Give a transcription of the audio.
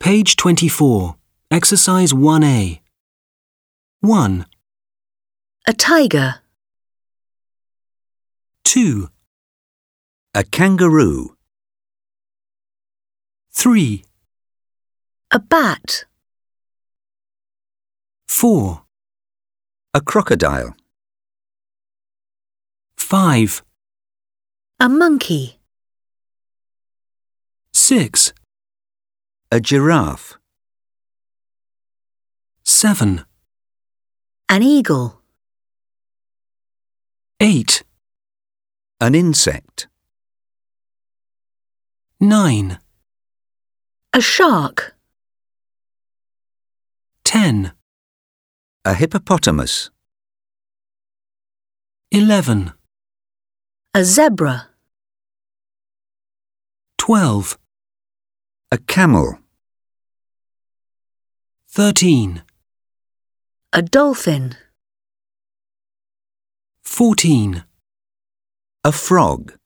Page 24. Exercise 1A. 1, A tiger. 2, A kangaroo. 3, A bat. 4, A crocodile. 5, A monkey. 6, A giraffe. 7, An eagle. 8, An insect. 9, A shark. 10, A hippopotamus. 11, A zebra. 12, A camel. 13, A dolphin. 14, A frog.